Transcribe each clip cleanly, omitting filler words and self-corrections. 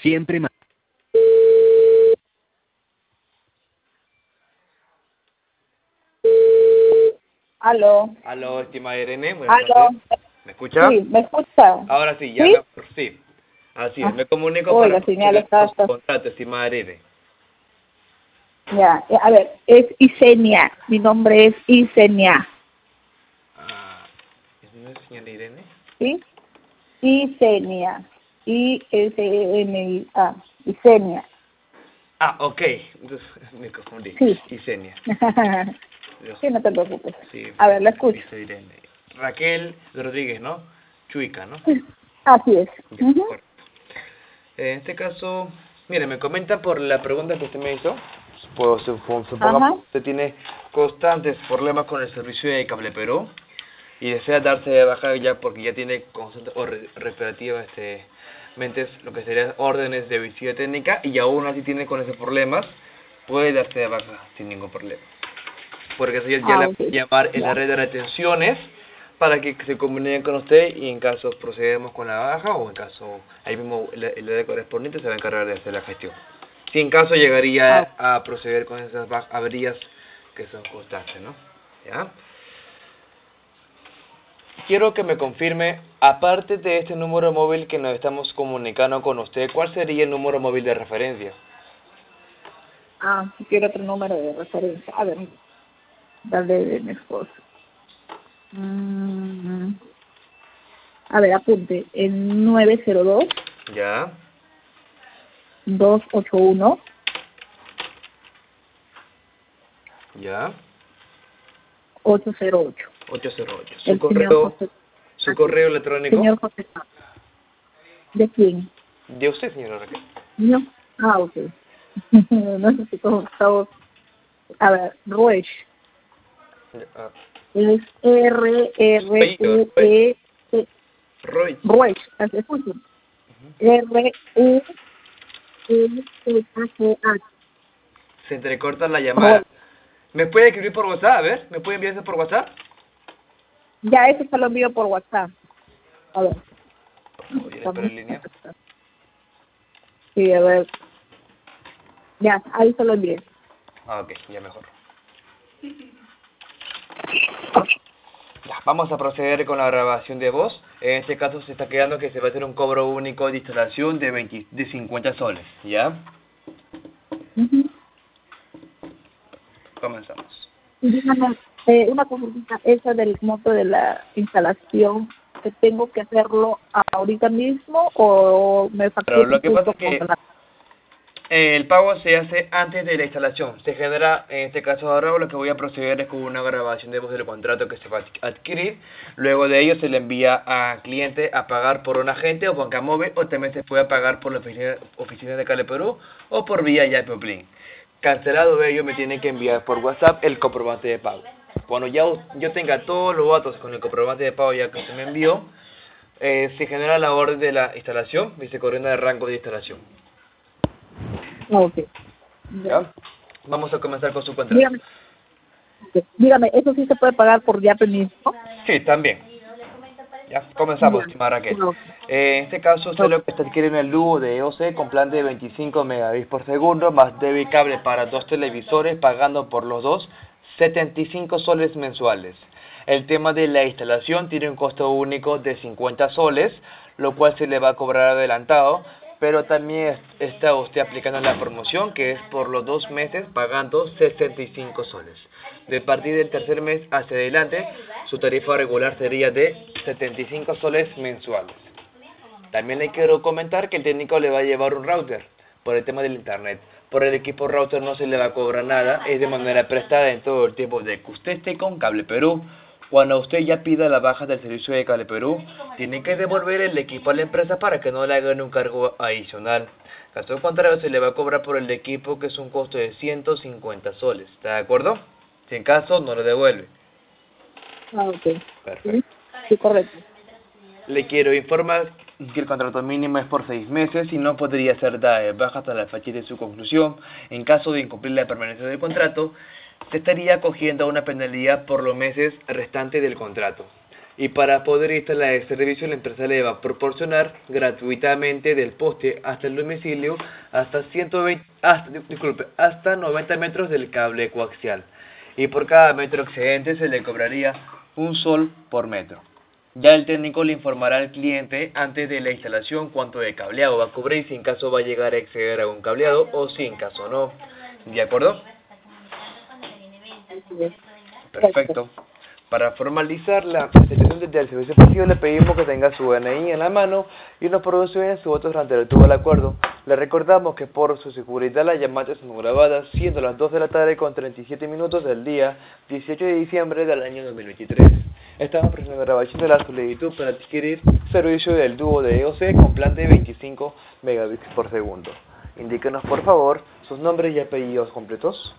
Siempre más. Aló. Aló, estimada Irene, buenas Aló. tardes. ¿Me escucha? Sí, ¿me escucha? Ahora sí, ya ¿Sí? sí. Así es, Ah, me comunico uy, para la señal proceder está... con su contrato, estimada Irene. Ya, a ver, es Isenia. Mi nombre es Isenia. ¿Es una señora Irene? ¿Sí? Isenia. I-S-E-N-I-A. Isenia. Ok, entonces me confundí. Sí. Isenia. Sí, no te preocupes. Sí, A ver, la escucho. dice Irene. Raquel Rodríguez, ¿no? Chuica, ¿no? Así es. Ya, correcto. En este caso, mire, me comenta por la pregunta que usted me hizo, pues supongamos Ajá. que usted tiene constantes problemas con el servicio de Cable Perú y desea darse de baja ya porque ya tiene constante o repetitivas mentes lo que serían órdenes de visita técnica y aún así tiene con esos problemas, puede darse de baja sin ningún problema. Porque eso ya la Ok. puede llamar en la Ya. red de retenciones para que se comuniquen con usted y en caso procedemos con la baja o en caso ahí mismo el área correspondiente se va a encargar de hacer la gestión. Si en caso llegaría a proceder con esas averías que son constantes, ¿no? ¿Ya? Quiero que me confirme, aparte de este número móvil que nos estamos comunicando con usted, ¿cuál sería el número móvil de referencia? Quiero otro número de referencia. A ver, dale de mi esposo. A ver, apunte. El 902 ¿Ya? 281 ¿Ya? 808. 808. El señor José. Su correo electrónico? Señor José. ¿De quién? De usted, señora Raquel. ¿Mío? Ok. No sé si cómo estamos. A ver, Ruesh. Ah, Es R-R-U-E. Roy. Ruesh. ¿Se escucha? R-U-E-S-H-H. Se entrecorta la Ruesh. llamada. ¿Me puede escribir por WhatsApp? A ver, ¿me puede enviar eso por WhatsApp? Ya, eso se lo envío por WhatsApp. A ver. Oye, espera en línea. Sí, a ver. Ya, ahí se lo envié. Ok, ya mejor. Ya, vamos a proceder con la grabación de voz. En este caso se está quedando que se va a hacer un cobro único de instalación de 50 soles, ¿ya? Comenzamos. Y dígame, una consulta, esa del monto de la instalación, ¿que tengo que hacerlo ahorita mismo o me Pero facturan lo que pasa justo es con que la... el pago se hace antes de la instalación. Se genera, en este caso ahora lo que voy a proceder es con una grabación de voz del contrato que se va a adquirir. Luego de ello se le envía al cliente a pagar por un agente o banca móvil o también se puede pagar por la oficina de Cable Perú o por vía Yapeoplin. Cancelado ello me tiene que enviar por WhatsApp el comprobante de pago. Cuando ya yo tenga todos los datos con el comprobante de pago ya que se me envió, se genera la orden de la instalación y se coordina el rango de instalación. Ok. ¿Ya? Vamos a comenzar con su contrato. Dígame, dígame, ¿eso sí se puede pagar por Yape mismo? Sí, también. Ya, comenzamos, Ya. estimada Raquel. Ok. En este caso, usted lo que está adquiriendo el Lugo de EOC con plan de 25 megabits por segundo, más debe cable para 2 televisores, pagando por los dos 75 soles mensuales. El tema de la instalación tiene un costo único de 50 soles, lo cual se le va a cobrar adelantado, pero también está usted aplicando la promoción que es por los 2 meses pagando 65 soles. De partir del tercer mes hacia adelante, su tarifa regular sería de 75 soles mensuales. También le quiero comentar que el técnico le va a llevar un router por el tema del internet. Por el equipo router no se le va a cobrar nada, es de manera prestada en todo el tiempo de que usted esté con Cable Perú. Cuando usted ya pida la baja del servicio de Cable Perú, tiene que devolver el equipo a la empresa para que no le hagan un cargo adicional. Caso contrario, se le va a cobrar por el equipo, que es un costo de 150 soles. ¿Está de acuerdo? Si en caso, no lo devuelve. Ok. Perfecto. Sí, correcto. Le quiero informar que el contrato mínimo es por 6 meses y no podría ser dada de baja hasta la fecha de su conclusión. En caso de incumplir la permanencia del contrato, se estaría acogiendo a una penalidad por los meses restantes del contrato. Y para poder instalar el servicio, la empresa le va a proporcionar gratuitamente del poste hasta el domicilio hasta 90 metros del cable coaxial. Y por cada metro excedente se le cobraría $1 por metro. Ya el técnico le informará al cliente antes de la instalación cuánto de cableado va a cubrir, si en caso va a llegar a exceder a un cableado o si en caso no. ¿De acuerdo? Perfecto. Para formalizar la aceptación del servicio pasivo, le pedimos que tenga su DNI en la mano y nos produce su voto durante el tubo del acuerdo. Le recordamos que por su seguridad las llamadas son grabadas, siendo las 2 de la tarde con 37 minutos del día 18 de diciembre del año 2023. Estamos presentando la grabación de la solicitud para adquirir servicio del dúo de EOC con plan de 25 megabits por segundo. Indíquenos por favor sus nombres y apellidos completos.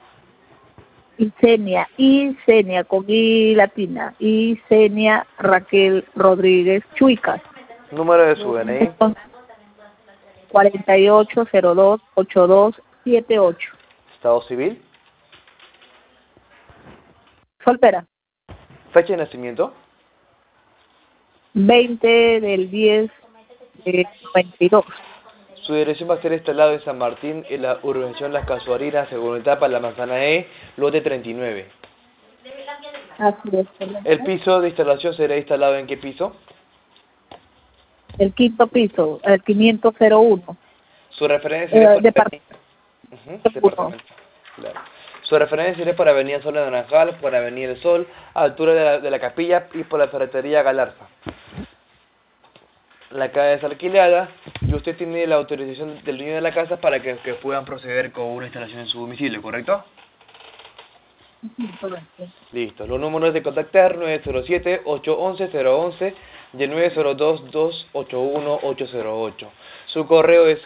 Isenia, con I latina, Isenia Raquel Rodríguez Chuicas. Número de su DNI. 48028278. Estado civil. Soltera. Fecha de nacimiento. 20 del 10 de 92. Su dirección va a ser instalado en San Martín, en la urbanización Las Casuarinas, segunda etapa, la manzana E, lote 39. Así es. ¿El piso de instalación será instalado en qué piso? El quinto piso, el 501. Su referencia Departamento. departamento. Claro. Su referencia es por Avenida Sol de Naranjal, por Avenida El Sol, a altura de la Capilla y por la ferretería Galarza. La casa es alquilada y usted tiene la autorización del dueño de la casa para que puedan proceder con una instalación en su domicilio, ¿correcto? Correcto. Listo. Los números de contactar: 907-811-011 y el 902-281-808. Su correo es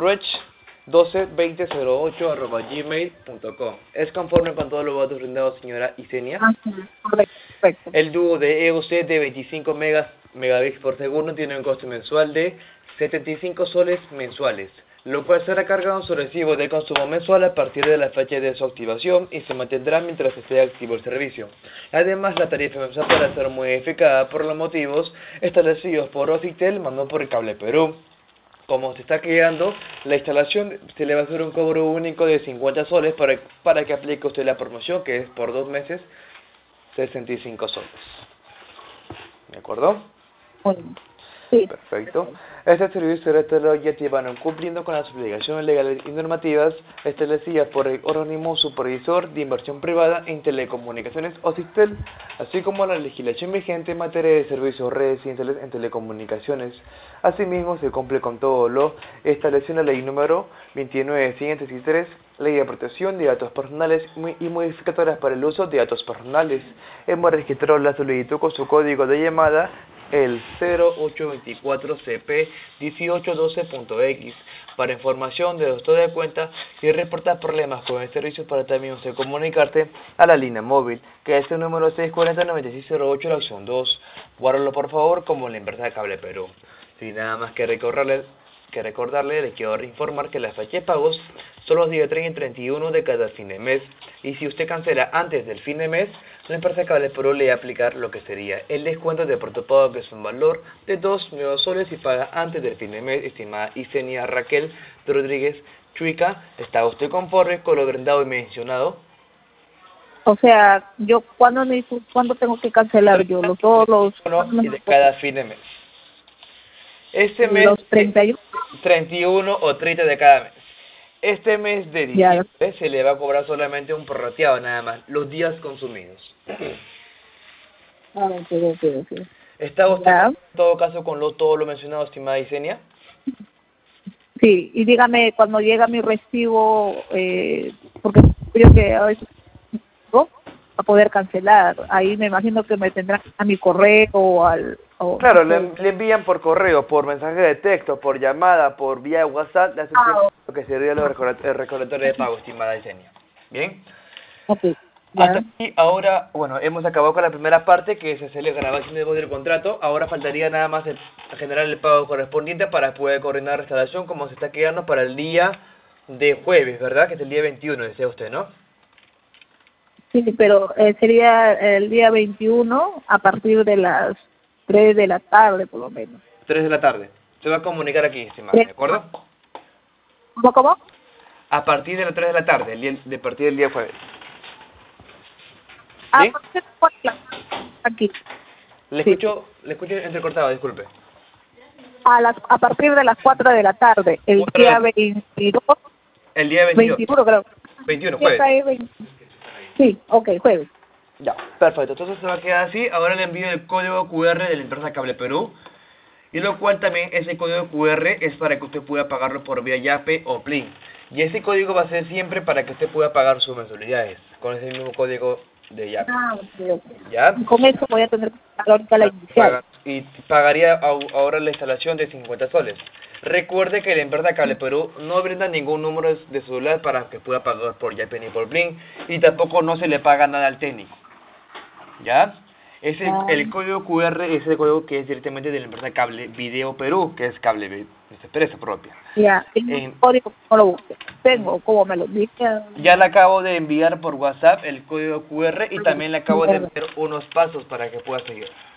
ruech122008@gmail.com. ¿Es conforme con todos los datos brindados, señora Isenia? Correcto. El dúo de EOC de 25 megabits por segundo tiene un costo mensual de 75 soles mensuales, lo cual será cargado en su recibo de consumo mensual a partir de la fecha de su activación y se mantendrá mientras esté activo el servicio. Además, la tarifa mensual podrá ser modificada por los motivos establecidos por Ocitel, mandó por el Cable Perú. Como se está creando la instalación, se le va a hacer un cobro único de 50 soles para que aplique usted la promoción, que es por 2 meses, 65 soles. ¿De acuerdo? Sí. Perfecto. Este servicio de ya van cumpliendo con las obligaciones legales y normativas establecidas por el organismo supervisor de inversión privada en telecomunicaciones Ocitel, así como la legislación vigente en materia de servicios residenciales en telecomunicaciones. Asimismo, se cumple con todo lo establecido en la ley número 29-163, Ley de Protección de Datos Personales y modificatorias para el uso de datos personales. Hemos registrado la solicitud con su código de llamada el 0824CP1812.x. Para información de estado de cuenta y reportar problemas con el servicio, para también usted comunicarte a la línea móvil, que es el número 640-9608, la opción 2. Guárdalo por favor como la empresa de Cable Perú. Sin nada más que recordarle, le quiero informar que la fecha de pagos son los días 30 y 31 de cada fin de mes, y si usted cancela antes del fin de mes, la empresa Cable Perú le va a aplicar lo que sería el descuento de protopago, que es un valor de 2 nuevos soles y paga antes del fin de mes. Estimada Isenia Raquel Rodríguez Chuica, ¿está usted conforme con lo brindado y mencionado? O sea, yo ¿cuándo tengo que cancelar yo? Todos los y de cada fin de mes. Este mes, los 31. 31 o 30 de cada mes. Este mes de diciembre se le va a cobrar solamente un prorrateado nada más, los días consumidos. Okay. ¿Está usted en todo caso con todo lo mencionado, estimada Isenia? Sí, y dígame cuando llega mi recibo, porque creo que a veces no a poder cancelar. Ahí me imagino que me tendrán a mi correo o al... Claro, le envían por correo, por mensaje de texto, por llamada, por vía WhatsApp, le hacen lo que sería el recordatorio de pago, estimada Isenia. ¿Bien? Okay. Hasta aquí, ahora, bueno, hemos acabado con la primera parte, que es hacer la grabación de voz del contrato. Ahora faltaría nada más generar el pago correspondiente para poder coordinar la instalación, como se está quedando para el día de jueves, ¿verdad? Que es el día 21, decía usted, ¿no? Sí, pero sería el día 21 a partir de las 3 de la tarde, por lo menos. 3 de la tarde. Se va a comunicar aquí, estimada, ¿de acuerdo? ¿Cómo? A partir de las 3 de la tarde, de partir del día jueves. A ¿Sí? partir de las 4 de la tarde, aquí. Le Sí. escucho entrecortado, disculpe. A partir de las 4 de la tarde, el 4 día de 22, el día 22. 21 creo. 21, Sí, jueves. acá es 20. Sí, ok, jueves. Ya, perfecto. Entonces se va a quedar así. Ahora le envío el código QR de la empresa Cable Perú. Y lo cual también ese código QR es para que usted pueda pagarlo por vía Yape o Plin. Y ese código va a ser siempre para que usted pueda pagar sus mensualidades con ese mismo código de Yape. Ah, ok. ¿Ya? Y con eso voy a tener que pagar ahorita la inicial. Y pagaría ahora la instalación de 50 soles. Recuerde que la empresa Cable Perú no brinda ningún número de celular para que pueda pagar por Yape ni por Plin. Y tampoco no se le paga nada al técnico. ¿Ya? El código QR es el código que es directamente de la empresa Cable Video Perú, que es Cable es empresa propia. Ya, el código no lo busque. Tengo, como me lo dije. Ya le acabo de enviar por WhatsApp el código QR y también le acabo de enviar unos pasos para que pueda seguir.